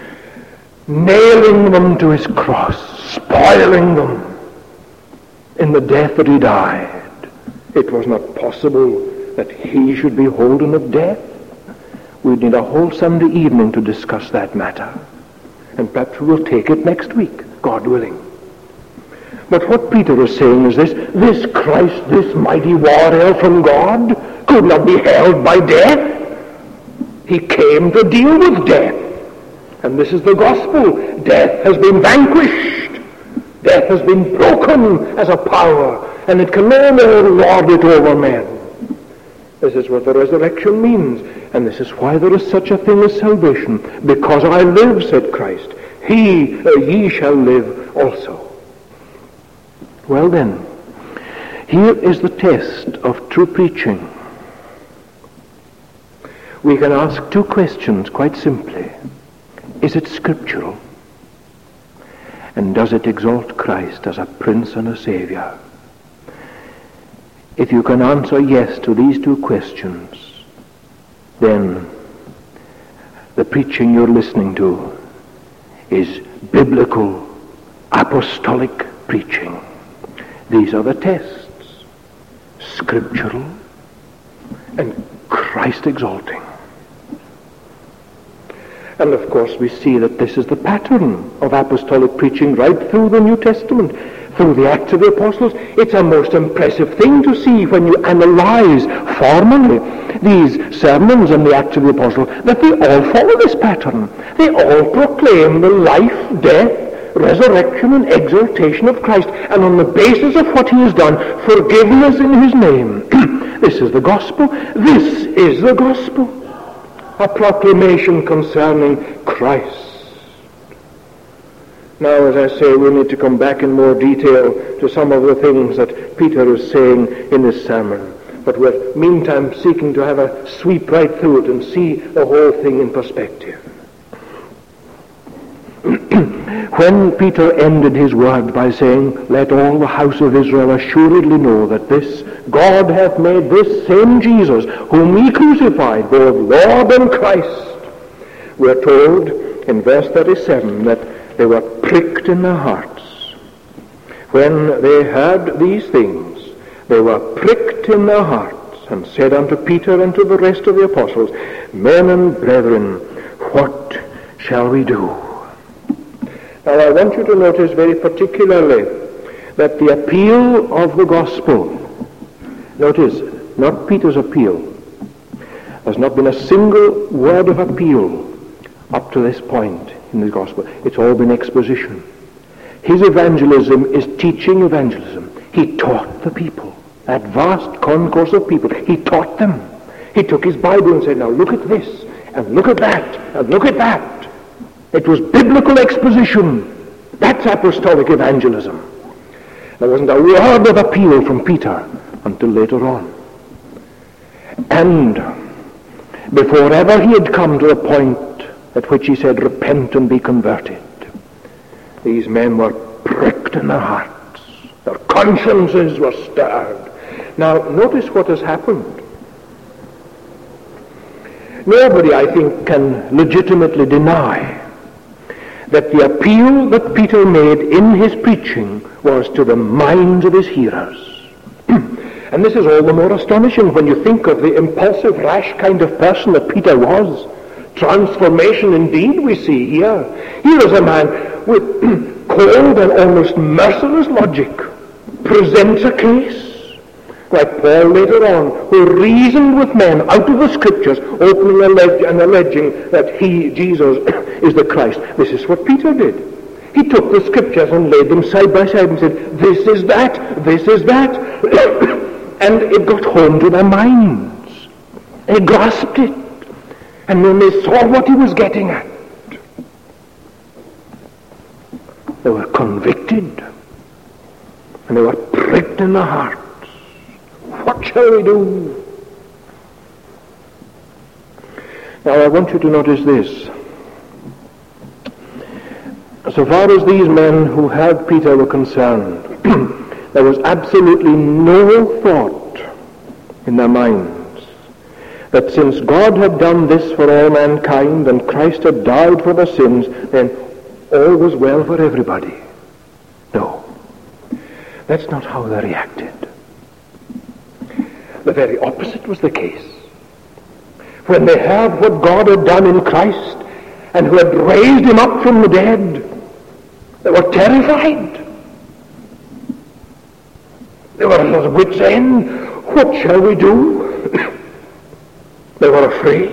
nailing them to his cross, spoiling them in the death that he died. It was not possible that he should be holden of death. We'd need a whole Sunday evening to discuss that matter. And perhaps we will take it next week, God willing. But what Peter is saying is this: this Christ, this mighty warrior from God, could not be held by death. He came to deal with death. And this is the gospel. Death has been vanquished. Death has been broken as a power, and it can no more lord it over men. This is what the resurrection means, and this is why there is such a thing as salvation. Because I live, said Christ, he, uh, ye shall live also. Well then, here is the test of true preaching. We can ask two questions quite simply. Is it scriptural? And does it exalt Christ as a Prince and a Savior? If you can answer yes to these two questions, then the preaching you're listening to is biblical, apostolic preaching. These are the tests: scriptural and Christ exalting. And of course we see that this is the pattern of apostolic preaching right through the New Testament, through the Acts of the Apostles. It's a most impressive thing to see when you analyze formally these sermons and the Acts of the Apostles, that they all follow this pattern. They all proclaim the life, death, resurrection and exaltation of Christ, and on the basis of what he has done, forgiveness in his name. This is the gospel. This is the gospel. a proclamation concerning Christ. Now, as I say, we need to come back in more detail to some of the things that Peter is saying in this sermon. But we're meantime seeking to have a sweep right through it and see the whole thing in perspective. When Peter ended his word by saying, "Let all the house of Israel assuredly know that this God hath made this same Jesus, whom he crucified, both Lord and Christ," we're told in verse thirty-seven that they were pricked in their hearts. When they heard these things, they were pricked in their hearts, and said unto Peter and to the rest of the apostles, "Men and brethren, what shall we do?" Now I want you to notice very particularly that the appeal of the gospel, notice, not Peter's appeal, there's not been a single word of appeal up to this point in the gospel. It's all been exposition. His evangelism is teaching evangelism. He taught the people, that vast concourse of people. He taught them. He took his Bible and said, "Now look at this, and look at that, and look at that." It was biblical exposition. That's apostolic evangelism. There wasn't a word of appeal from Peter until later on. And before ever he had come to the point at which he said, "Repent and be converted," these men were pricked in their hearts. Their consciences were stirred. Now, notice what has happened. Nobody, I think, can legitimately deny that the appeal that Peter made in his preaching was to the minds of his hearers. And this is all the more astonishing when you think of the impulsive, rash kind of person that Peter was. Transformation indeed we see here. Here is a man with cold and almost merciless logic, presents a case, like Paul later on, who reasoned with men out of the scriptures, openly alleged and alleging that he, Jesus, is the Christ. This is what Peter did. He took the scriptures and laid them side by side and said, "This is that, this is that." And it got home to their minds. They grasped it. And when they saw what he was getting at, they were convicted. And they were pricked in the hearts. What shall we do? Now I want you to notice this. So far as these men who heard Peter were concerned, there was absolutely no thought in their minds that since God had done this for all mankind and Christ had died for their sins, then all was well for everybody. No. That's not how they reacted. The very opposite was the case. When they heard what God had done in Christ and who had raised him up from the dead, they were terrified. They were at their wits' end. What shall we do? They were afraid.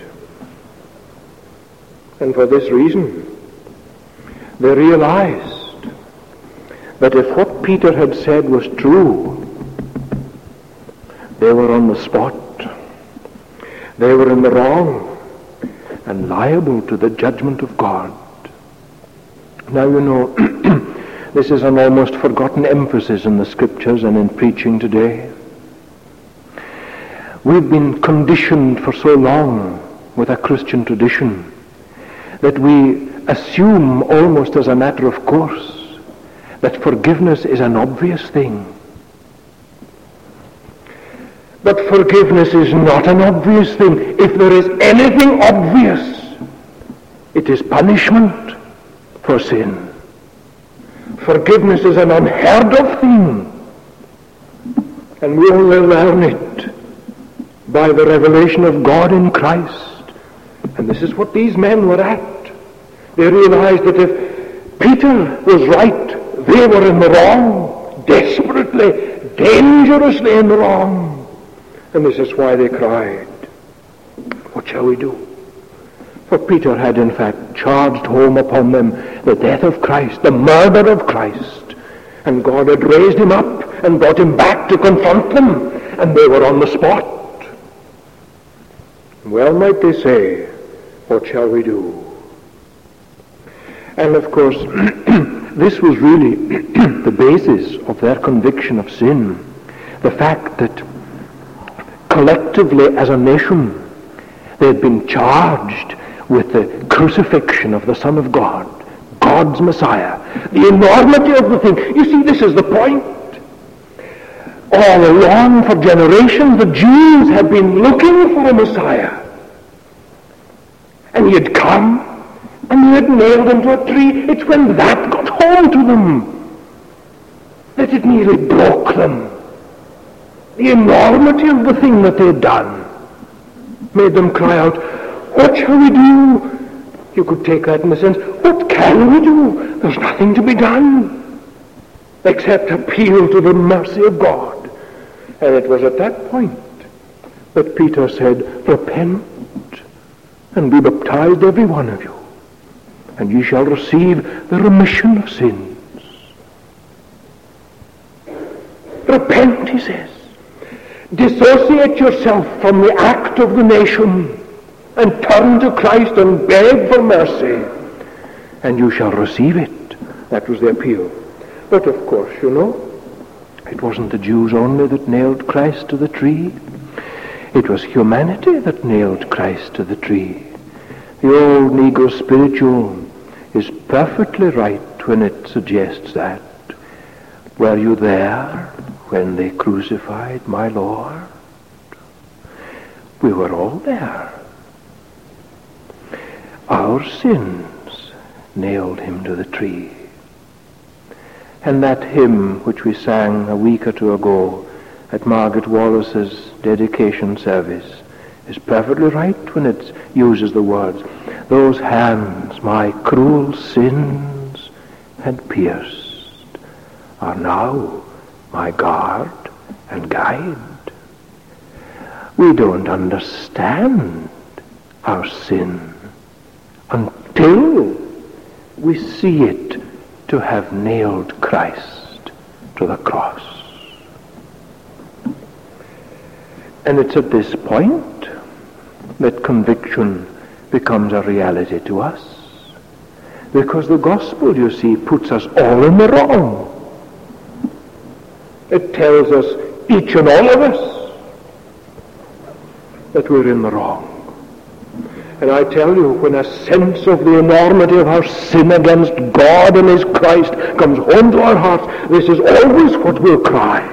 And for this reason, they realized that if what Peter had said was true, they were on the spot. They were in the wrong and liable to the judgment of God. Now you know, this is an almost forgotten emphasis in the scriptures and in preaching today. We've been conditioned for so long with a Christian tradition that we assume almost as a matter of course that forgiveness is an obvious thing. But forgiveness is not an obvious thing. If there is anything obvious, it is punishment for sin. Forgiveness is an unheard of thing, and we only learn it by the revelation of God in Christ. And this is what these men were at. They realized that if Peter was right, they were in the wrong, desperately, dangerously in the wrong. And this is why they cried, "What shall we do?" For Peter had in fact charged home upon them the death of Christ, the murder of Christ. And God had raised him up and brought him back to confront them. And they were on the spot. Well might they say, what shall we do? And of course, this was really the basis of their conviction of sin. The fact that collectively as a nation, they had been charged with the crucifixion of the Son of God, God's Messiah. The enormity of the thing. You see, this is the point. All along for generations, the Jews had been looking for a Messiah. And he had come, and he had nailed him to a tree. It's when that got home to them that it nearly broke them. The enormity of the thing that they had done made them cry out, what shall we do? You could take that in the sense, what can we do? There's nothing to be done except appeal to the mercy of God. And it was at that point that Peter said, repent and be baptized every one of you, and ye shall receive the remission of sins. Repent, he says. Dissociate yourself from the act of the nation and turn to Christ and beg for mercy, and you shall receive it. That was the appeal. But of course, you know, it wasn't the Jews only that nailed Christ to the tree. It was humanity that nailed Christ to the tree. The old Negro spiritual is perfectly right when it suggests that. Were you there when they crucified my Lord? We were all there. Our sins nailed him to the tree. And that hymn which we sang a week or two ago at Margaret Wallace's dedication service is perfectly right when it uses the words, those hands my cruel sins had pierced are now my guard and guide. We don't understand our sin until we see it to have nailed Christ to the cross. And it's at this point that conviction becomes a reality to us. Because the gospel, you see, puts us all in the wrong. It tells us, each and all of us, that we're in the wrong. And I tell you, when a sense of the enormity of our sin against God and his Christ comes home to our hearts, this is always what we'll cry.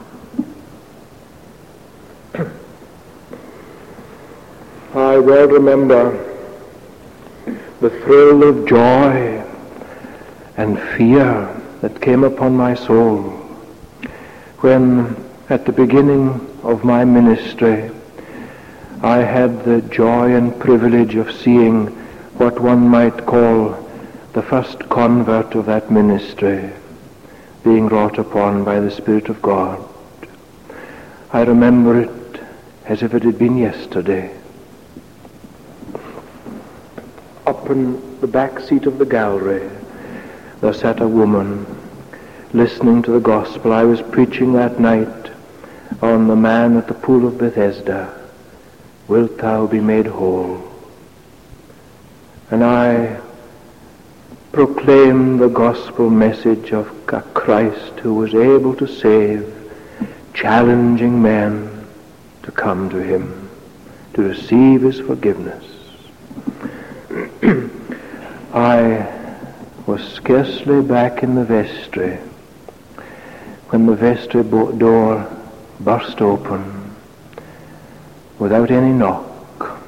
I well remember the thrill of joy and fear that came upon my soul when, at the beginning of my ministry, I had the joy and privilege of seeing what one might call the first convert of that ministry being wrought upon by the Spirit of God. I remember it as if it had been yesterday. Up in the back seat of the gallery, there sat a woman listening to the gospel. I was preaching that night on the man at the pool of Bethesda. Wilt thou be made whole? And I proclaimed the gospel message of a Christ who was able to save, challenging men to come to him, to receive his forgiveness. I was scarcely back in the vestry when the vestry bo- door burst open without any knock,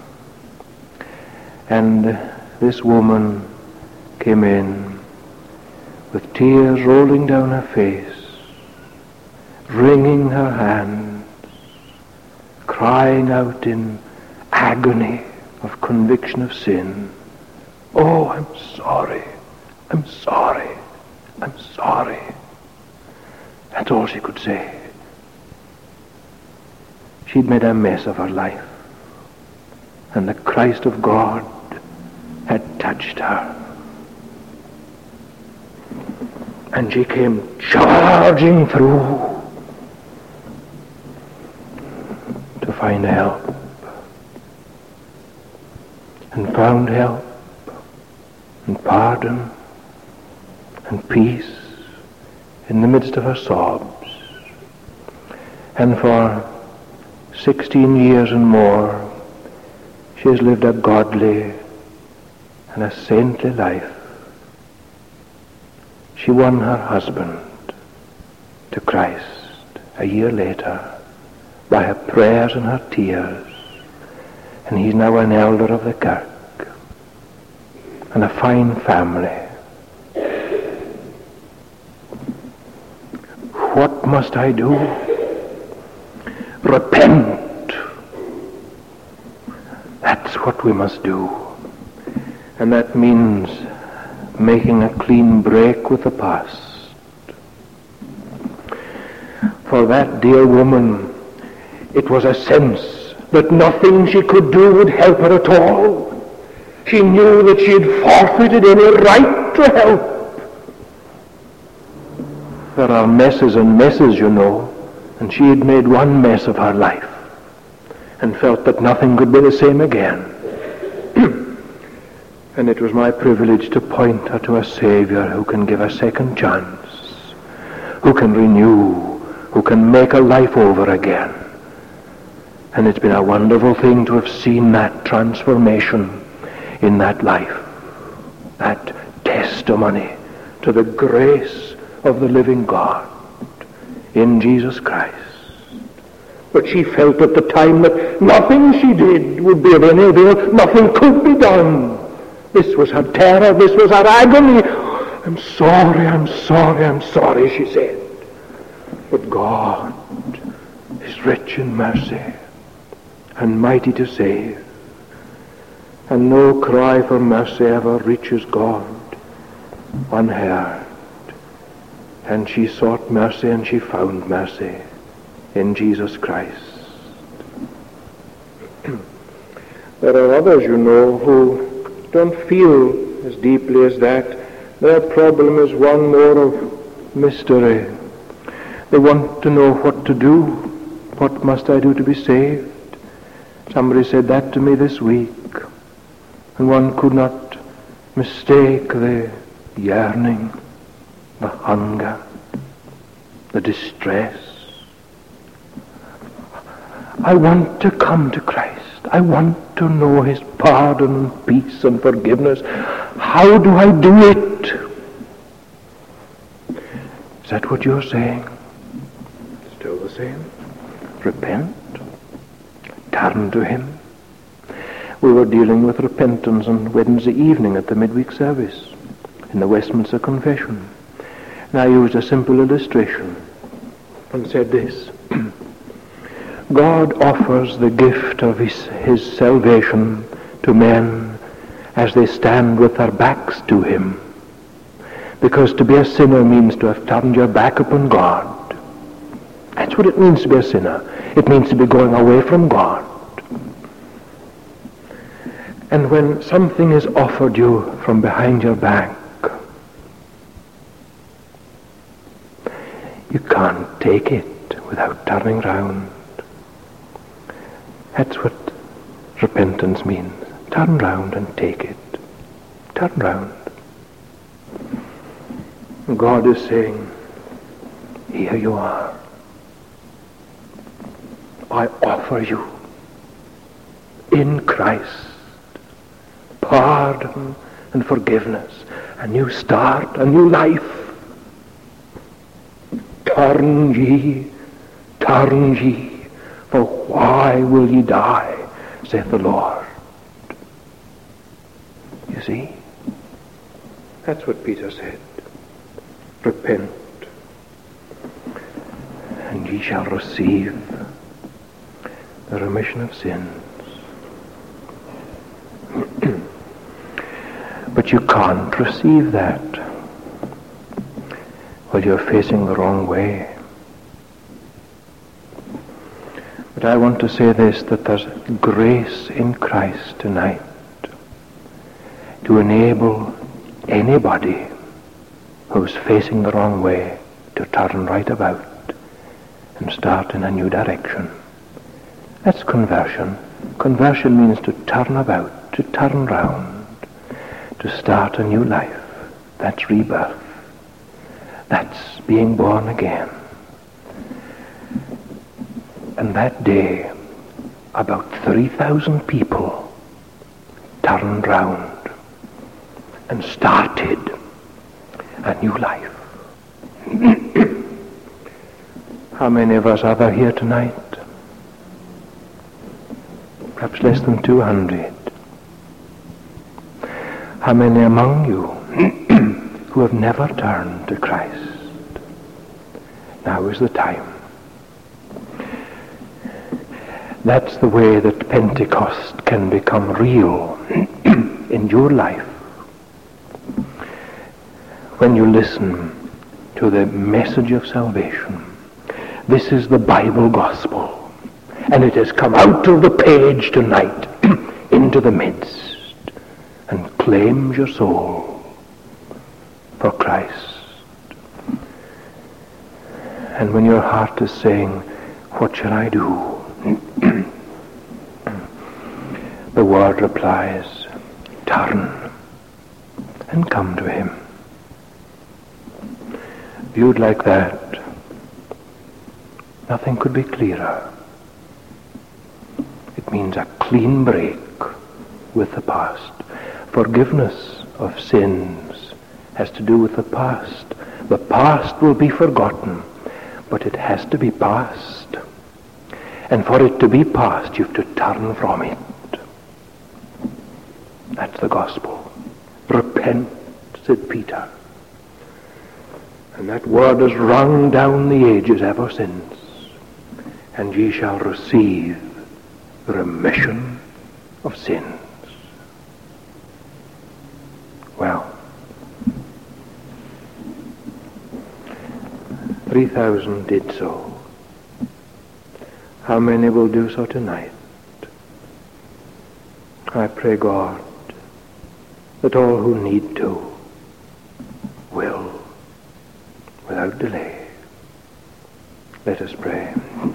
and this woman came in with tears rolling down her face, wringing her hands, crying out in agony of conviction of sin, "Oh, I'm sorry, I'm sorry, I'm sorry." That's all she could say. She'd made a mess of her life, and the Christ of God had touched her. And she came charging through to find help. found help and pardon and peace in the midst of her sobs. And for sixteen years and more, she has lived a godly and a saintly life. She won her husband to Christ a year later by her prayers and her tears, and he's now an elder of the kirk and a fine family. What must I do? Repent. That's what we must do. And that means making a clean break with the past. For that dear woman, it was a sense that nothing she could do would help her at all. She knew that she had forfeited any right to help. There are messes and messes, you know, and she had made one mess of her life and felt that nothing could be the same again. And it was my privilege to point her to a Savior who can give a second chance, who can renew, who can make a life over again. And it's been a wonderful thing to have seen that transformation in that life, that testimony to the grace of the living God in Jesus Christ. But she felt at the time that nothing she did would be of any avail, nothing could be done. This was her terror, this was her agony. I'm sorry, I'm sorry, I'm sorry, she said. But God is rich in mercy and mighty to save. And no cry for mercy ever reaches God unheard. And she sought mercy and she found mercy in Jesus Christ. There are others, you know, who don't feel as deeply as that. Their problem is one more of mystery. They want to know what to do. What must I do to be saved? Somebody said that to me this week. And one could not mistake the yearning, the hunger, the distress. I want to come to Christ. I want to know his pardon and peace and forgiveness. How do I do it? Is that what you're saying? Still the same. Repent. Turn to him. We were dealing with repentance on Wednesday evening at the midweek service in the Westminster Confession. And I used a simple illustration and said this. God offers the gift of his, his salvation to men as they stand with their backs to him. Because to be a sinner means to have turned your back upon God. That's what it means to be a sinner. It means to be going away from God. And when something is offered you from behind your back, you can't take it without turning round. That's what repentance means. Turn round and take it. Turn round. God is saying, here you are. I offer you in Christ pardon and forgiveness, a new start, a new life. Turn ye, turn ye. For why will ye die, saith the Lord. You see? That's what Peter said. Repent, and ye shall receive the remission of sins. But you can't receive that while you're facing the wrong way. But I want to say this, that there's grace in Christ tonight to enable anybody who's facing the wrong way to turn right about and start in a new direction. That's conversion. Conversion means to turn about to turn round, to start a new life. That's rebirth. That's being born again. And that day, about three thousand people turned round and started a new life. How many of us are there here tonight? Perhaps less than two hundred. How many among you who have never turned to Christ? Now is the time. That's the way that Pentecost can become real in your life. When you listen to the message of salvation, this is the Bible gospel, and it has come out of the page tonight into the midst and claims your soul for Christ. And when your heart is saying, what shall I do? The word replies, turn and come to him. Viewed like that, nothing could be clearer. It means a clean break with the past. Forgiveness of sins has to do with the past. The past will be forgotten, but it has to be past. And for it to be past, you have to turn from it. That's the gospel. Repent, said Peter. And that word has rung down the ages ever since. And ye shall receive remission of sins. Well, three thousand did so. How many will do so tonight? I pray God that all who need to will, without delay. Let us pray.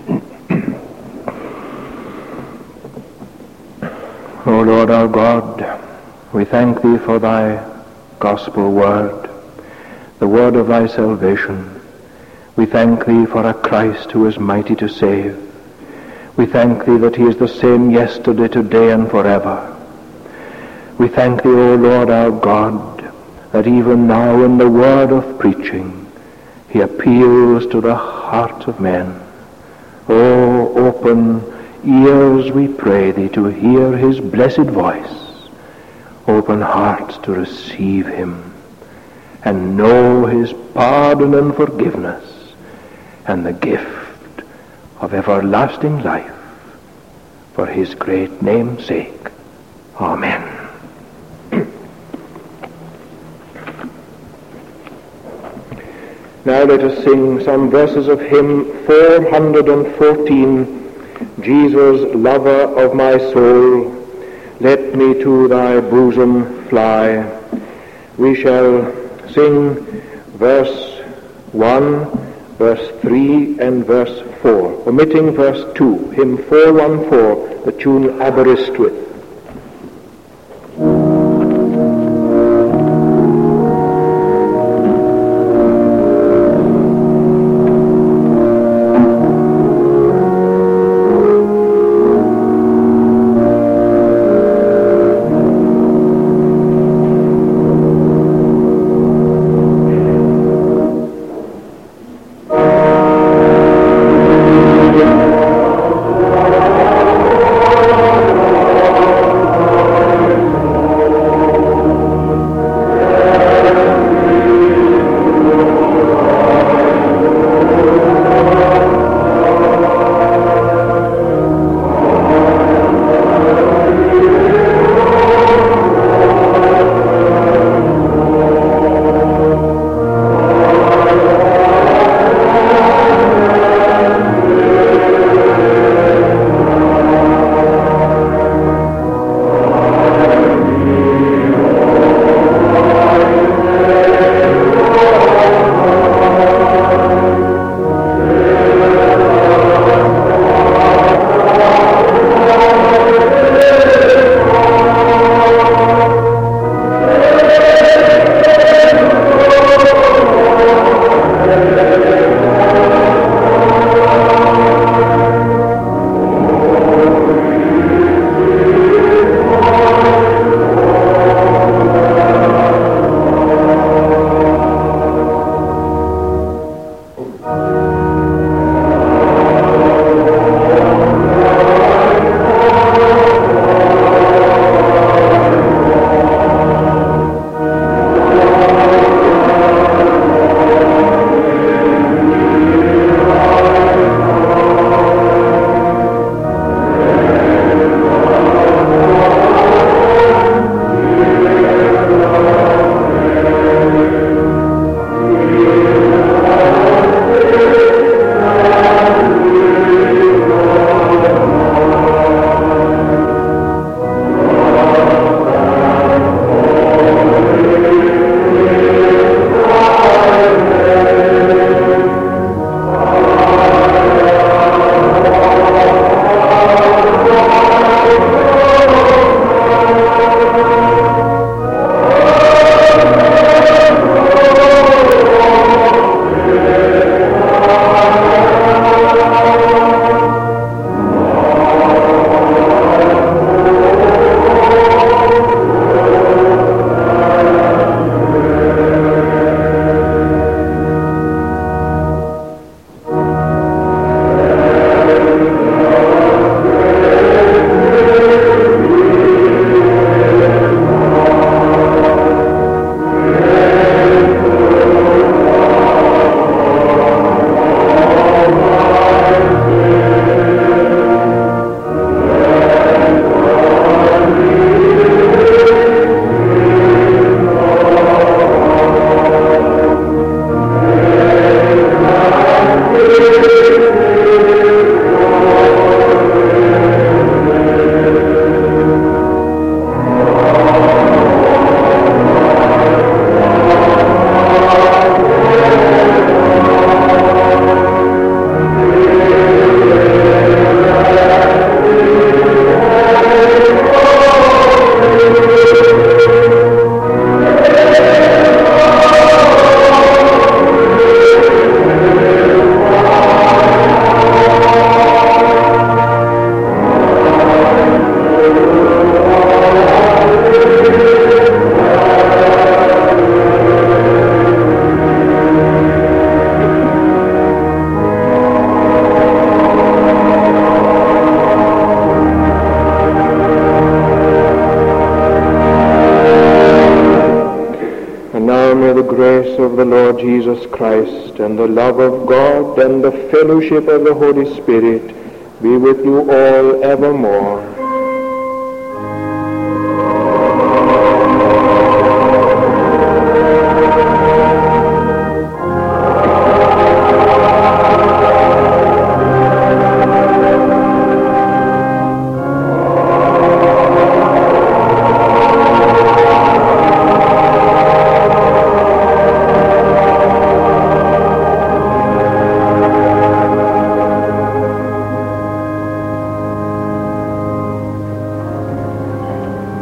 O Lord our God, we thank thee for thy gospel word, the word of thy salvation. We thank thee for a Christ who is mighty to save. We thank thee that he is the same yesterday, today, and forever. We thank thee, O Lord our God, that even now in the word of preaching, he appeals to the hearts of men. O open ears, we pray thee, to hear his blessed voice. Open hearts to receive him and know his pardon and forgiveness and the gift of everlasting life for his great name's sake. Amen. Now let us sing some verses of hymn four hundred fourteen, Jesus, lover of my soul, let me to thy bosom fly. We shall sing verse one, verse three, and verse four, omitting verse two, hymn four one four, the tune Aberystwyth. Oh grace of the Lord Jesus Christ, and the love of God, and the fellowship of the Holy Spirit be with you all evermore.